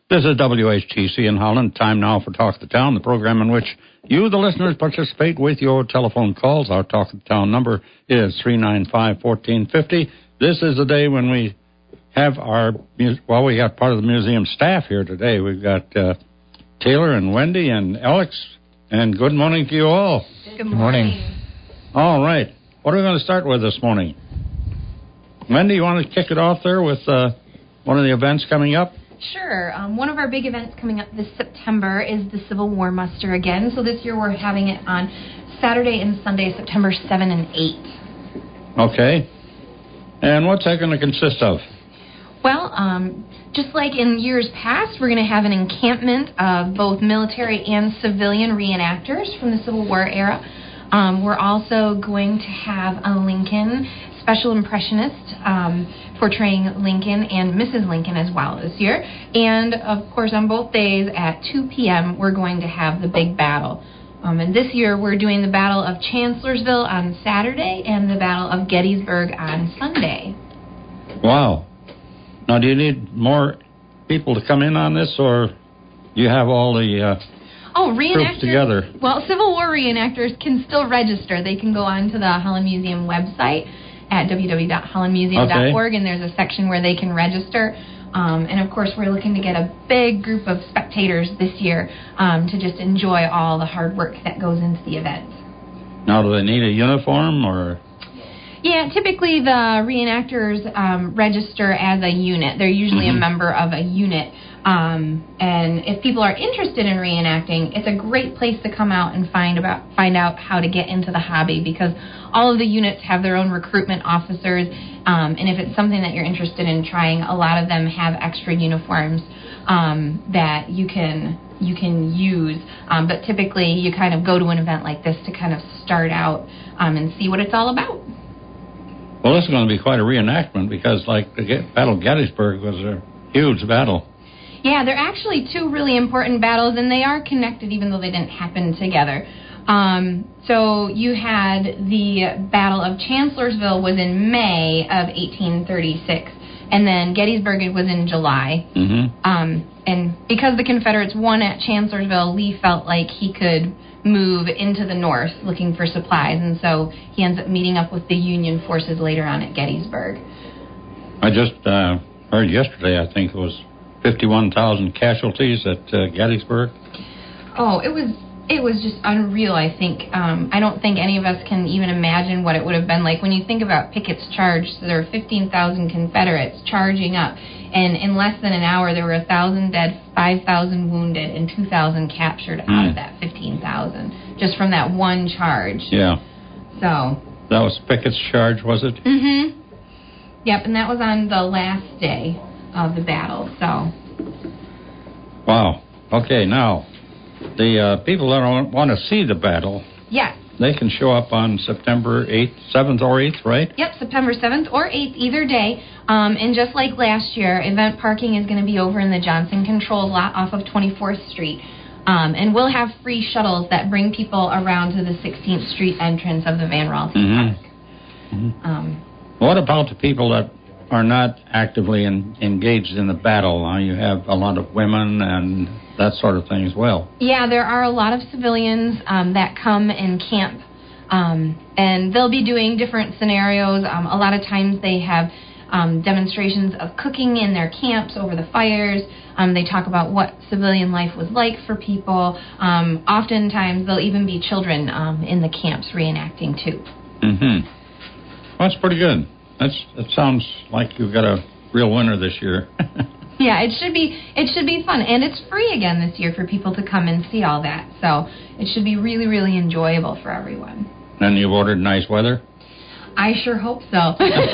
This is WHTC in Holland. Time now for Talk of the Town, the program in which you, the listeners, participate with your telephone calls. Our Talk of the Town number is 395-1450. This is the day when we have we got part of the museum staff here today. We've got Taylor and Wendy and Alex, and good morning to you all. Good morning. All right. What are we going to start with this morning? Wendy, you want to kick it off there with one of the events coming up? Sure. One of our big events coming up this September is the Civil War Muster again. So this year we're having it on Saturday and Sunday, September 7 and 8. Okay. And what's that going to consist of? Well, just like in years past, we're going to have an encampment of both military and civilian reenactors from the Civil War era. We're also going to have a Lincoln special impressionist portraying Lincoln and Mrs. Lincoln as well this year. And, of course, on both days at 2 p.m., we're going to have the big battle. And this year we're doing the Battle of Chancellorsville on Saturday and the Battle of Gettysburg on Sunday. Wow. Now, do you need more people to come in on this, or do you have all the troops together? Well, Civil War reenactors can still register. They can go on to the Holland Museum website at www.hollandmuseum.org, and there's a section where they can register. And, of course, we're looking to get a big group of spectators this year to just enjoy all the hard work that goes into the event. Now, do they need a uniform or...? Yeah, typically the reenactors register as a unit. They're usually a member of a unit. And if people are interested in reenacting, it's a great place to come out and find out how to get into the hobby, because all of the units have their own recruitment officers. And if it's something that you're interested in trying, a lot of them have extra uniforms that you can use. But typically you kind of go to an event like this to kind of start out and see what it's all about. Well, this is going to be quite a reenactment because, like, the Battle of Gettysburg was a huge battle. Yeah, they're actually two really important battles, and they are connected even though they didn't happen together. So you had the Battle of Chancellorsville was in May of 1836, and then Gettysburg was in July. And because the Confederates won at Chancellorsville, Lee felt like he could move into the north looking for supplies, and so he ends up meeting up with the Union forces later on at Gettysburg. I just heard yesterday, I think it was 51,000 casualties at Gettysburg. Oh, it was just unreal, I think. I don't think any of us can even imagine what it would have been like. When you think about Pickett's charge, so there were 15,000 Confederates charging up, and in less than an hour there were 1,000 dead, 5,000 wounded, and 2,000 captured out of that 15,000, just from that one charge. Yeah. So. That was Pickett's charge, was it? Mm-hmm. Yep, and that was on the last day of the battle, so. Wow. Okay, now, the people that want to see the battle, yes, they can show up on September 8th, 7th or 8th, right? Yep, September 7th or 8th, either day. And just like last year, event parking is going to be over in the Johnson Control lot off of 24th Street. And we'll have free shuttles that bring people around to the 16th Street entrance of the Van Ralston Park. What about the people that are not actively engaged in the battle? You have a lot of women and that sort of thing as well. Yeah, there are a lot of civilians that come and camp, and they'll be doing different scenarios. A lot of times they have demonstrations of cooking in their camps over the fires. They talk about what civilian life was like for people. Oftentimes there'll even be children in the camps reenacting too. Well, that's pretty good. It sounds like you've got a real winner this year. Yeah, it should be fun, and it's free again this year for people to come and see all that. So it should be really, really enjoyable for everyone. And you've ordered nice weather? I sure hope so.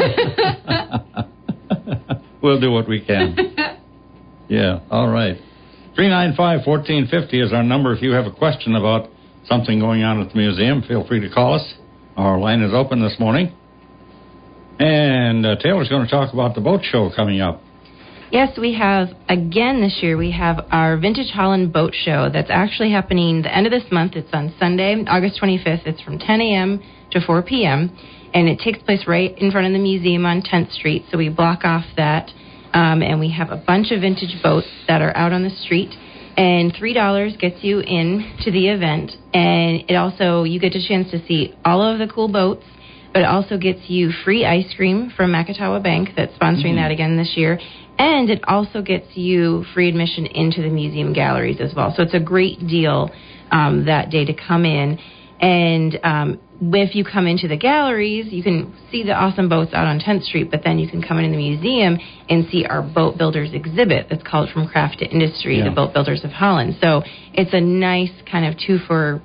We'll do what we can. Yeah, all right. 395-1450 is our number. If you have a question about something going on at the museum, feel free to call us. Our line is open this morning. And Taylor's going to talk about the boat show coming up. Yes, we have, again this year, we have our Vintage Holland Boat Show that's actually happening the end of this month. It's on Sunday, August 25th. It's from 10 a.m. to 4 p.m., and it takes place right in front of the museum on 10th Street, so we block off that And we have a bunch of vintage boats that are out on the street. And $3 gets you in to the event. And it also, you get a chance to see all of the cool boats, but it also gets you free ice cream from Macatawa Bank that's sponsoring that again this year. And it also gets you free admission into the museum galleries as well. So it's a great deal that day to come in. And if you come into the galleries, you can see the awesome boats out on 10th Street, but then you can come in the museum and see our boat builders exhibit that's called From Craft to Industry, the Boat Builders of Holland. So it's a nice kind of two for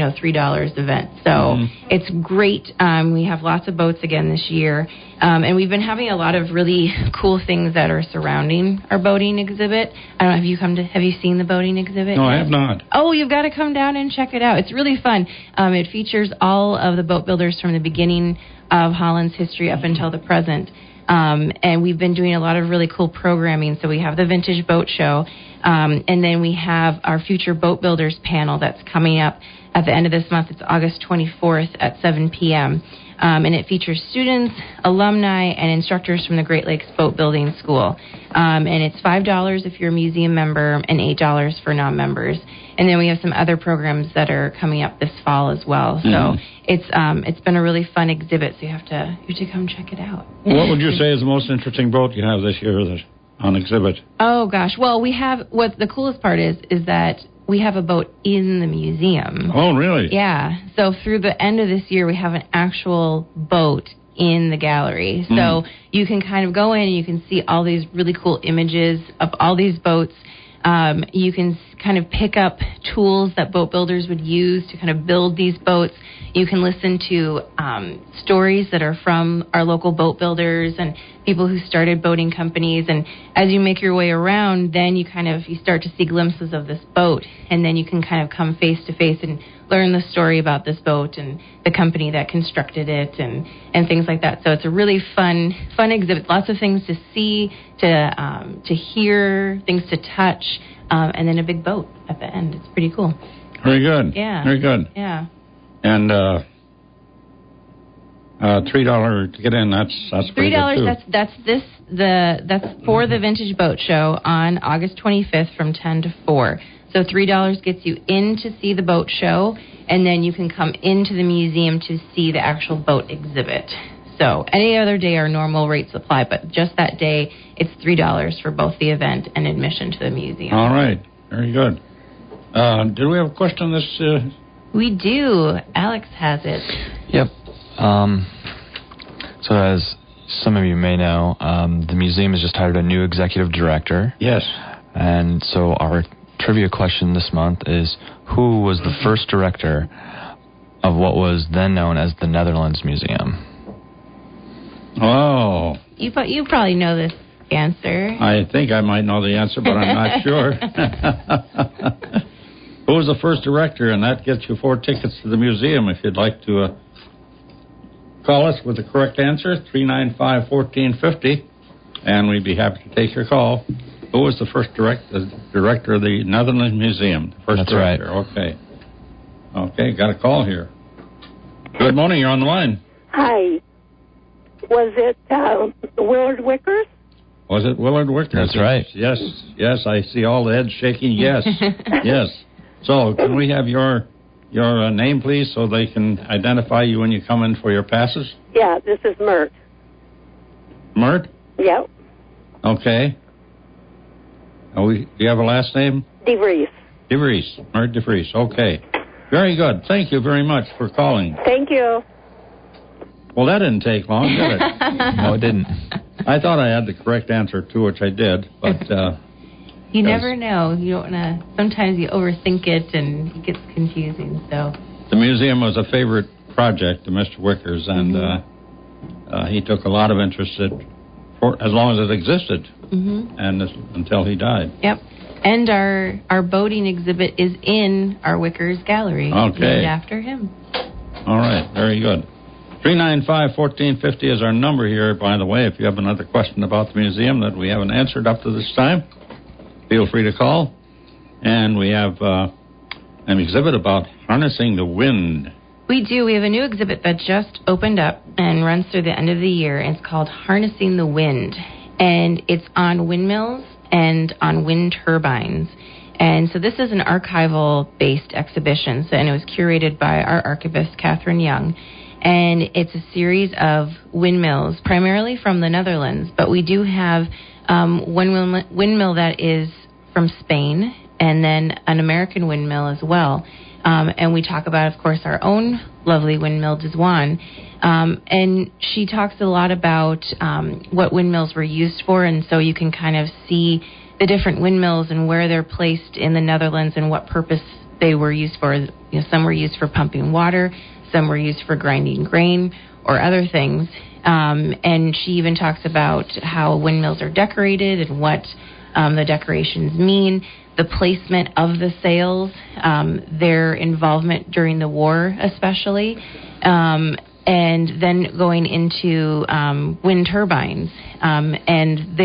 $3 event. So it's great. We have lots of boats again this year. And we've been having a lot of really cool things that are surrounding our boating exhibit. I don't know, have you seen the boating exhibit? No, I have not. Oh, you've got to come down and check it out. It's really fun. It features all of the boat builders from the beginning of Holland's history up until the present. And we've been doing a lot of really cool programming. So we have the Vintage Boat Show, and then we have our Future Boat Builders panel that's coming up at the end of this month. It's August 24th at 7 p.m. And it features students, alumni, and instructors from the Great Lakes Boat Building School. And it's $5 if you're a museum member and $8 for non-members. And then we have some other programs that are coming up this fall as well. So it's been a really fun exhibit, so you have to come check it out. What would you say is the most interesting boat you have this year that's on exhibit? Oh, gosh. Well, we have, what the coolest part is that we have a boat in the museum. Oh, really? Yeah. So through the end of this year, we have an actual boat in the gallery. So you can kind of go in and you can see all these really cool images of all these boats. You can kind of pick up tools that boat builders would use to kind of build these boats. You can listen to stories that are from our local boat builders and people who started boating companies. And as you make your way around, then you start to see glimpses of this boat. And then you can kind of come face to face and learn the story about this boat and the company that constructed it and things like that. So it's a really fun exhibit. Lots of things to see, to hear, things to touch, and then a big boat at the end. It's pretty cool. Very good. Yeah. Very good. Yeah. And $3 to get in. That's pretty good too. That's for the Vintage Boat Show on August 25th from 10 to 4. So $3 gets you in to see the boat show, and then you can come into the museum to see the actual boat exhibit. So any other day our normal rates apply, but just that day it's $3 for both the event and admission to the museum. All right. Very good. Do we have a question on this? We do. Alex has it. Yep. So as some of you may know, the museum has just hired a new executive director. Yes. And so our trivia question this month is, who was the first director of what was then known as the Netherlands Museum? Oh. You probably know this answer. I think I might know the answer, but I'm not sure. Who was the first director? And that gets you 4 tickets to the museum if you'd like to call us with the correct answer, 395-1450, and we'd be happy to take your call. Who was the first director of the Netherlands Museum? The first That's director. right. Okay, got a call here. Good morning, you're on the line. Hi. Was it Willard Wickers? Was it Willard Wickers? That's right. Yes, I see all the heads shaking. Yes, yes. So can we have your name, please, so they can identify you when you come in for your passes? Yeah, this is Mert. Mert? Yep. Okay. Do you have a last name? DeVries. DeVries. Mert DeVries. Okay. Very good. Thank you very much for calling. Thank you. Well, that didn't take long, did it? No, it didn't. I thought I had the correct answer, too, which I did, but... you never know. You don't want to... Sometimes you overthink it, and it gets confusing, so... The museum was a favorite project of Mr. Wickers, and he took a lot of interest for as long as it existed, and until he died. Yep. And our boating exhibit is in our Wickers Gallery, named after him. All right. Very good. 395-1450 is our number here, by the way. If you have another question about the museum that we haven't answered up to this time, feel free to call. And we have an exhibit about harnessing the wind. We do. We have a new exhibit that just opened up and runs through the end of the year. It's called Harnessing the Wind. and it's on windmills and on wind turbines. And so this is an archival-based exhibition, and it was curated by our archivist, Catherine Young. And it's a series of windmills, primarily from the Netherlands, but we do have one windmill that is from Spain, and then an American windmill as well. And we talk about, of course, our own lovely windmill, Dizwan. And she talks a lot about what windmills were used for, and so you can kind of see the different windmills and where they're placed in the Netherlands and what purpose they were used for. You know, some were used for pumping water, some were used for grinding grain or other things. And she even talks about how windmills are decorated and what the decorations mean, the placement of the sails, their involvement during the war especially, and then going into wind turbines. And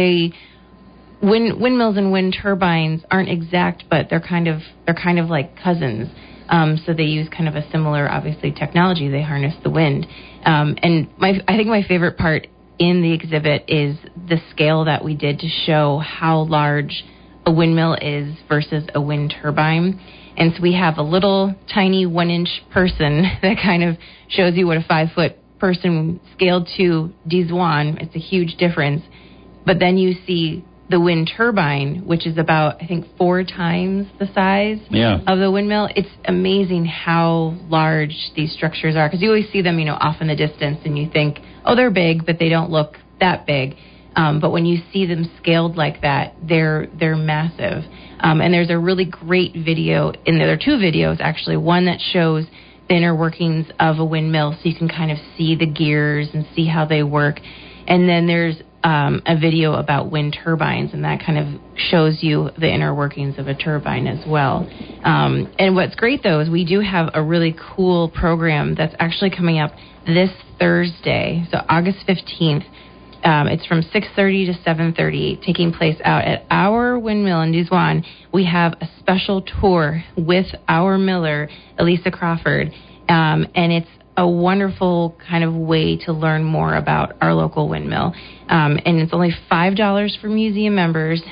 windmills and wind turbines aren't exact, but they're kind of like cousins. So they use kind of a similar, obviously, technology. They harness the wind. And I think my favorite part in the exhibit is the scale that we did to show how large a windmill is versus a wind turbine. And so we have a little tiny 1-inch person that kind of shows you what a 5-foot person scaled to Dizwan. It's a huge difference. But then you see the wind turbine, which is about, I think, 4 times the size of the windmill. It's amazing how large these structures are, because you always see them, off in the distance, and you think, oh, they're big, but they don't look that big. But when you see them scaled like that, they're massive. And there's a really great video in there. There are 2 videos, actually. One that shows the inner workings of a windmill, so you can kind of see the gears and see how they work. And then there's a video about wind turbines, and that kind of shows you the inner workings of a turbine as well. And what's great, though, is we do have a really cool program that's actually coming up this Thursday, so August 15th. It's from 6:30 to 7:30, taking place out at our windmill in Dizwan. We have a special tour with our miller, Elisa Crawford, and it's a wonderful kind of way to learn more about our local windmill. And it's only $5 for museum members,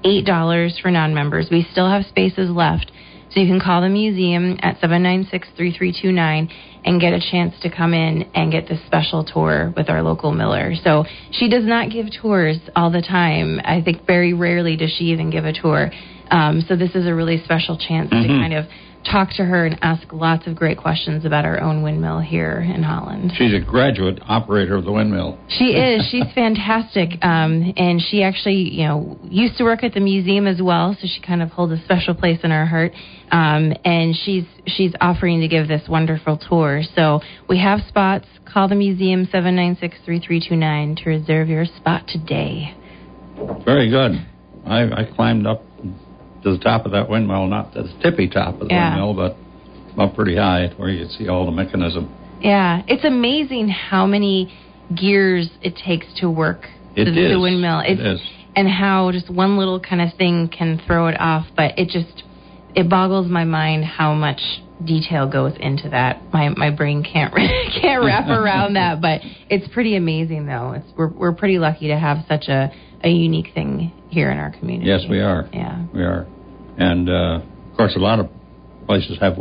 $8 for non-members. We still have spaces left, so you can call the museum at 796-3329 and get a chance to come in and get this special tour with our local miller. So she does not give tours all the time. I think very rarely does she even give a tour. So this is a really special chance to kind of talk to her and ask lots of great questions about our own windmill here in Holland. She's a graduate operator of the windmill. She is. She's fantastic. And she actually, used to work at the museum as well, so she kind of holds a special place in our heart. And she's offering to give this wonderful tour. So we have spots. Call the museum, 796-3329, to reserve your spot today. Very good. I climbed up to the top of that windmill, not to the tippy top of the windmill, but up pretty high where you can see all the mechanism. Yeah, it's amazing how many gears it takes to work the windmill. It is. And how just one little kind of thing can throw it off, but it boggles my mind how much detail goes into that. My brain can't wrap around that, but it's pretty amazing, though. We're pretty lucky to have such a unique thing here in our community. Yes, we are. Yeah, we are. And of course, a lot of places have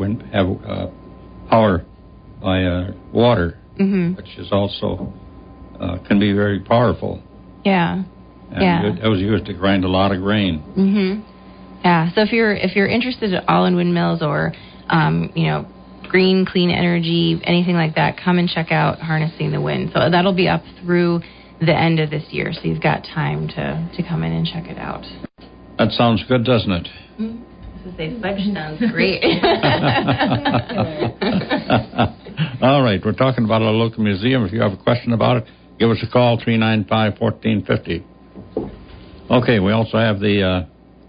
power by water, which is also can be very powerful. Yeah. And it was used to grind a lot of grain. Yeah. So if you're interested at all in windmills or green, clean energy, anything like that, come and check out Harnessing the Wind. So that'll be up through the end of this year, so you've got time to come in and check it out. That sounds good, doesn't it? To say fudge sounds great. All right, we're talking about our local museum. If you have a question about it, give us a call, 395-1450. Okay, we also have the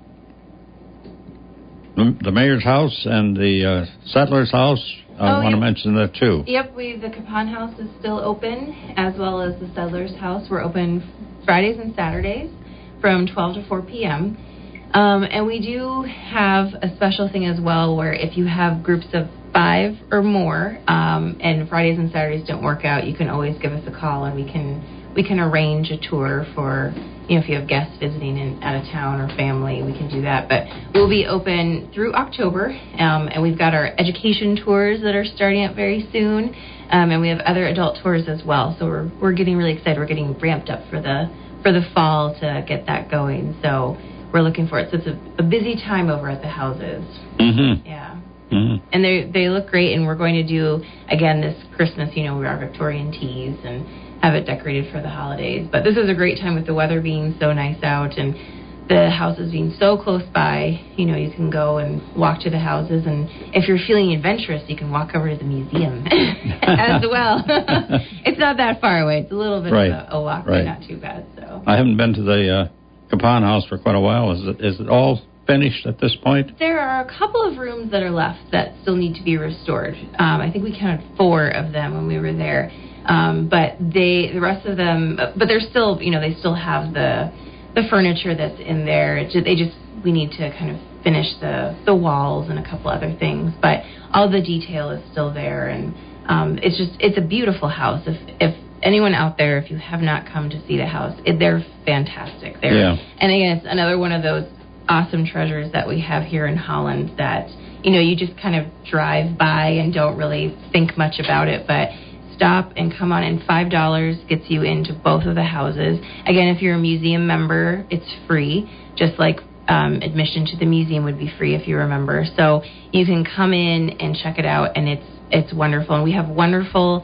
mayor's house and the settler's house. I want to mention that, too. Yep, the Capon House is still open, as well as the Settler's House. We're open Fridays and Saturdays from 12 to 4 p.m. And we do have a special thing as well where if you have groups of 5 or more, and Fridays and Saturdays don't work out, you can always give us a call, and we can arrange a tour for, if you have guests visiting out of town or family, we can do that. But we'll be open through October, and we've got our education tours that are starting up very soon, and we have other adult tours as well. So we're getting really excited. We're getting ramped up for the fall to get that going. So we're looking for it. So it's a busy time over at the houses. Mm-hmm. Yeah. Mm-hmm. And they look great, and we're going to do, again, this Christmas, our Victorian teas and have it decorated for the holidays. But this is a great time with the weather being so nice out and the houses being so close by. You can go and walk to the houses, and if you're feeling adventurous, you can walk over to the museum as well. It's not that far away. It's a little bit of a walk, but not too bad. So I haven't been to the Capon House for quite a while. Is it all finished at this point? There are a couple of rooms that are left that still need to be restored. I think we counted 4 of them when we were there. But the rest of them, but they're still, they still have the furniture that's in there. We need to kind of finish the walls and a couple other things. But all the detail is still there, and it's a beautiful house. If anyone out there, if you have not come to see the house, they're fantastic. And again, it's another one of those awesome treasures that we have here in Holland that, you just kind of drive by and don't really think much about it, but stop and come on, and $5 gets you into both of the houses. Again, if you're a museum member, it's free, just like admission to the museum would be free if you're a member. So you can come in and check it out, and it's wonderful. And we have wonderful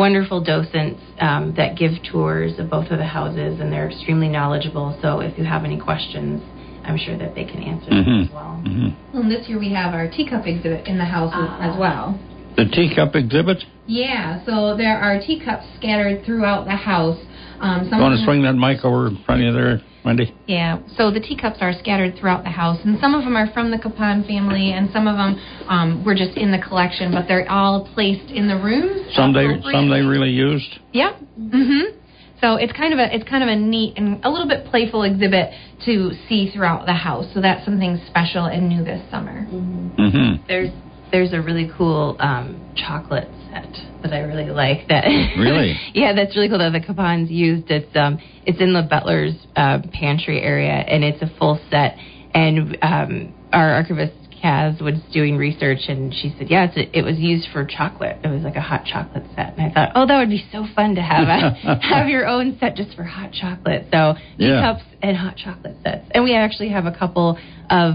docents that give tours of both of the houses, and they're extremely knowledgeable. So if you have any questions, I'm sure that they can answer them as well. Mm-hmm. And this year we have our teacup exhibit in the house as well. The teacup exhibit? Yeah, so there are teacups scattered throughout the house. You want to swing that mic over in front of you there, Wendy? Yeah, so the teacups are scattered throughout the house, and some of them are from the Capon family, and some of them were just in the collection, but they're all placed in the rooms. Some they really used? Yeah. Mm-hmm. So it's kind of a neat and a little bit playful exhibit to see throughout the house. So that's something special and new this summer. Mm-hmm. There's a really cool chocolate set that I really like. That really? Yeah, that's really cool that the Capons used. It's in the butler's pantry area, and it's a full set. And our archivist Kaz was doing research, and she said, it was used for chocolate. It was like a hot chocolate set. And I thought, that would be so fun to have your own set just for hot chocolate. So teacups and hot chocolate sets. And we actually have a couple of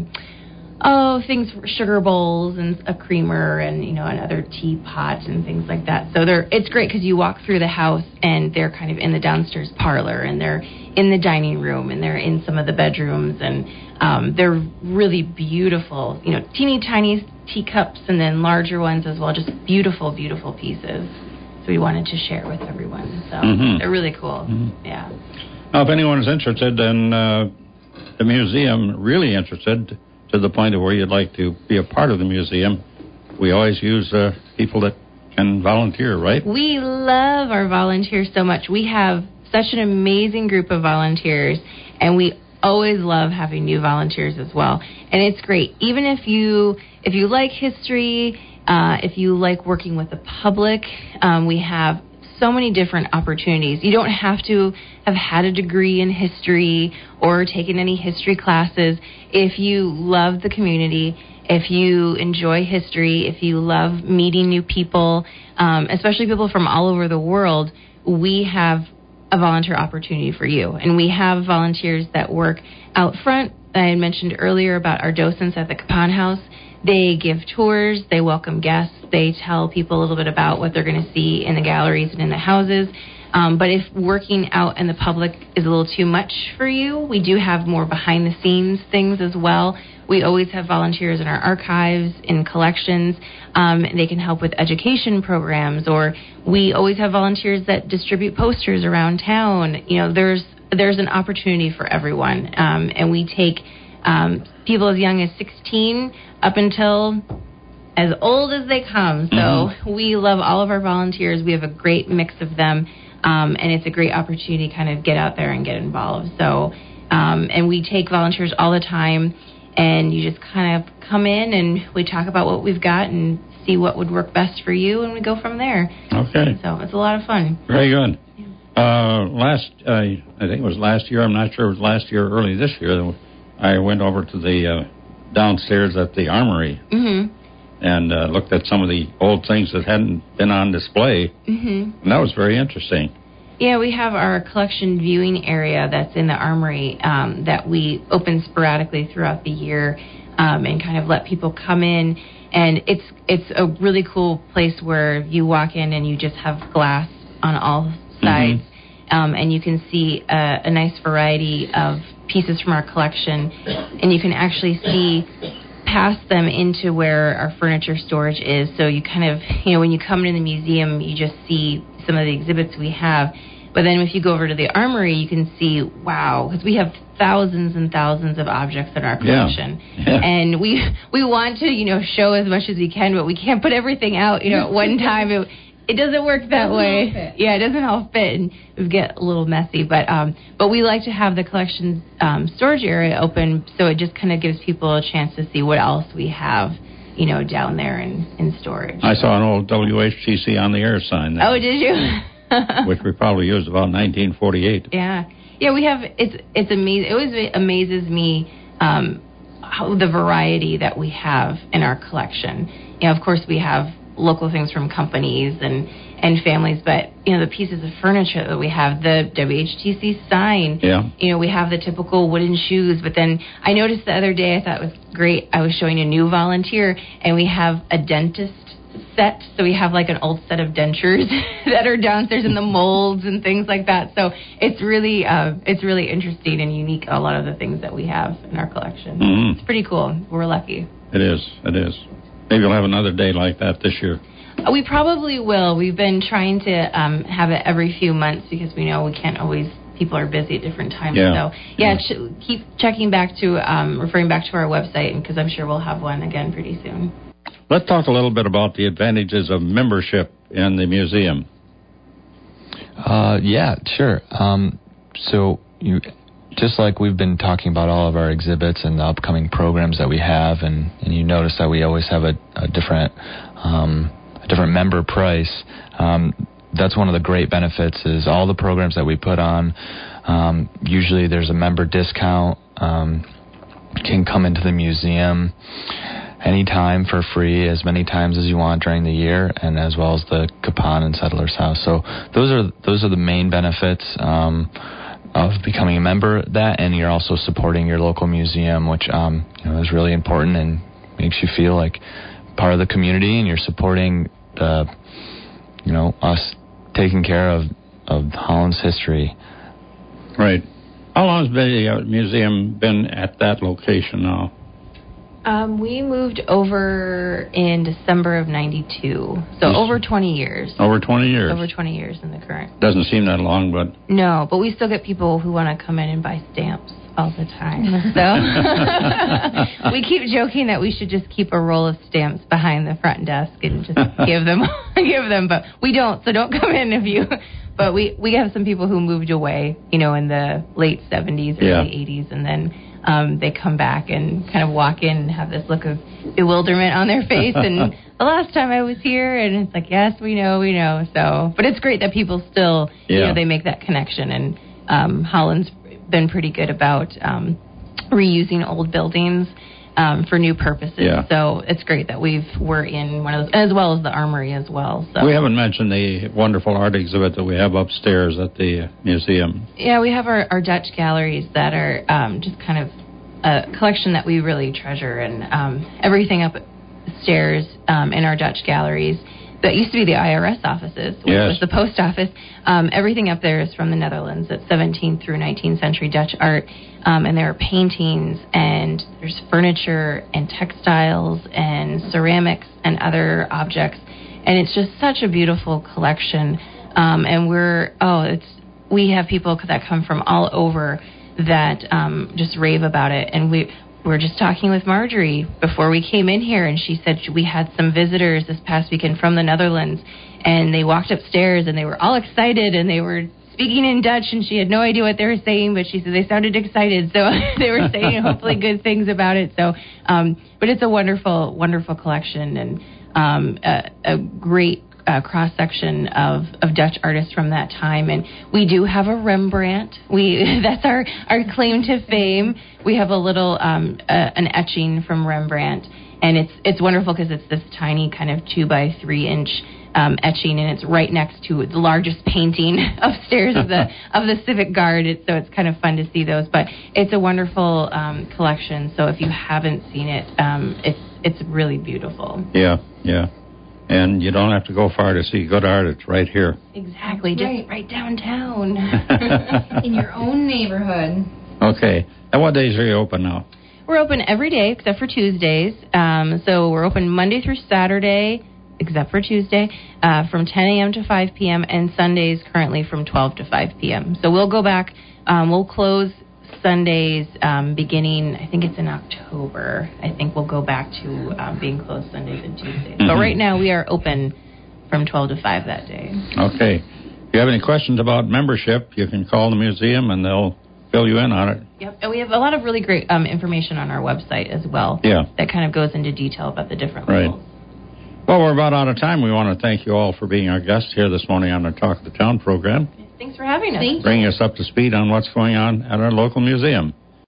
things for sugar bowls and a creamer and another teapot and things like that. So it's great because you walk through the house and they're kind of in the downstairs parlor, and they're in the dining room, and they're in some of the bedrooms, and they're really beautiful, teeny tiny teacups, and then larger ones as well, just beautiful, beautiful pieces. So we wanted to share with everyone. So they're really cool. Mm-hmm. Yeah. Now, if anyone is interested in the museum, really interested to the point of where you'd like to be a part of the museum, we always use people that can volunteer, right? We love our volunteers so much. We have such an amazing group of volunteers, and we always love having new volunteers as well. And it's great. Even if you like history, if you like working with the public, we have so many different opportunities. You don't have to have had a degree in history or taken any history classes. If you love the community, if you enjoy history, if you love meeting new people, especially people from all over the world, we have a volunteer opportunity for you. And we have volunteers that work out front. I mentioned earlier about our docents at the Capon House. They give tours, they welcome guests, they tell people a little bit about what they're going to see in the galleries and in the houses. But if working out in the public is a little too much for you, we do have more behind-the-scenes things as well. We always have volunteers in our archives, in collections. They can help with education programs, or we always have volunteers that distribute posters around town. There's an opportunity for everyone, and we take people as young as 16 up until as old as they come. So we love all of our volunteers. We have a great mix of them, and it's a great opportunity to kind of get out there and get involved. So, and we take volunteers all the time, and you just kind of come in and we talk about what we've got and see what would work best for you, and we go from there. Okay. So it's a lot of fun. Very good. I think it was last year. I'm not sure it was last year or early this year. I went over to the downstairs at the Armory and looked at some of the old things that hadn't been on display. And that was very interesting. Yeah, we have our collection viewing area that's in the Armory that we open sporadically throughout the year and kind of let people come in. And it's a really cool place where you walk in and you just have glass on all sides. And you can see a nice variety of pieces from our collection. And you can actually see past them into where our furniture storage is. So you kind of, when you come into the museum, you just see some of the exhibits we have. But then if you go over to the Armory, you can see, wow, because we have thousands and thousands of objects in our collection. Yeah. And we want to, show as much as we can, but we can't put everything out, at one time. It doesn't work that way. Yeah, it doesn't all fit, and it would get a little messy. But we like to have the collection storage area open, so it just kind of gives people a chance to see what else we have, down there in storage. I saw an old WHTC on the air sign there. Oh, did you? Which we probably used about 1948. Yeah, we have. It's amazing. It always amazes me how the variety that we have in our collection. Of course, we have local things from companies and families, but the pieces of furniture that we have, the WHTC sign, we have the typical wooden shoes. But then I noticed the other day, I thought it was great, I was showing a new volunteer, and we have a dentist set, so we have like an old set of dentures that are downstairs in the molds and things like that. So it's really interesting and unique, a lot of the things that we have in our collection. It's pretty cool. We're lucky. It is. Maybe we'll have another day like that this year. We probably will. We've been trying to have it every few months because we know we can't always, people are busy at different times. Yeah. So, keep checking back to, referring back to our website, because I'm sure we'll have one again pretty soon. Let's talk a little bit about the advantages of membership in the museum. Yeah, sure. So just like we've been talking about all of our exhibits and the upcoming programs that we have, and you notice that we always have a different member price. That's one of the great benefits is all the programs that we put on. Usually there's a member discount. Can come into the museum anytime for free, as many times as you want during the year, and as well as the Capon and Settler's House. So those are the main benefits of becoming a member of that, and you're also supporting your local museum, which is really important and makes you feel like part of the community, and you're supporting us taking care of Holland's history. Right. How long has the museum been at that location now? We moved over in December of 92, so over 20 years. Over 20 years? Over 20 years in the current. Doesn't seem that long, but... No, but we still get people who want to come in and buy stamps all the time. So we keep joking that we should just keep a roll of stamps behind the front desk and just give them, but we don't, so don't come in if you... But we have some people who moved away, in the late 70s, early 80s, and then... they come back and kind of walk in and have this look of bewilderment on their face. And the last time I was here, and it's like, yes, we know. So, but it's great that people still, they make that connection. And Holland's been pretty good about reusing old buildings for new purposes. Yeah. So it's great that we're in one of those, as well as the Armory as well. So. We haven't mentioned the wonderful art exhibit that we have upstairs at the museum. Yeah, we have our Dutch galleries that are just kind of a collection that we really treasure, and everything upstairs in our Dutch galleries that used to be the IRS offices, which was the post office. Everything up there is from the Netherlands. It's 17th through 19th century Dutch art. And there are paintings, and there's furniture and textiles and ceramics and other objects. And it's just such a beautiful collection. And we have people that come from all over that just rave about it. And we're just talking with Marjorie before we came in here, and she said we had some visitors this past weekend from the Netherlands, and they walked upstairs and they were all excited, and they were speaking in Dutch, and she had no idea what they were saying, but she said they sounded excited, so they were saying hopefully good things about it. So, but it's a wonderful, wonderful collection, and a great cross section of Dutch artists from that time, and we do have a Rembrandt. That's our claim to fame. We have a little an etching from Rembrandt, and it's wonderful because it's this tiny kind of 2 by 3 inch etching, and it's right next to the largest painting upstairs of the Civic Guard. So it's kind of fun to see those. But it's a wonderful collection. So if you haven't seen it, it's really beautiful. Yeah. And you don't have to go far to see good art. It's right here. Exactly, just right downtown. In your own neighborhood. Okay. And what days are you open now? We're open every day except for Tuesdays. So we're open Monday through Saturday, except for Tuesday, from 10 a.m. to 5 p.m., and Sundays currently from 12 to 5 p.m. So we'll go back. We'll close Sundays beginning, I think it's in October. I think we'll go back to being closed Sundays and Tuesdays. But right now we are open from 12 to 5 that day. Okay. If you have any questions about membership, you can call the museum and they'll fill you in on it. Yep, and we have a lot of really great information on our website as well. Yeah. That kind of goes into detail about the different levels. Well, we're about out of time. We want to thank you all for being our guest here this morning on the Talk of the Town program. Thanks for having us. Bringing us up to speed on what's going on at our local museum.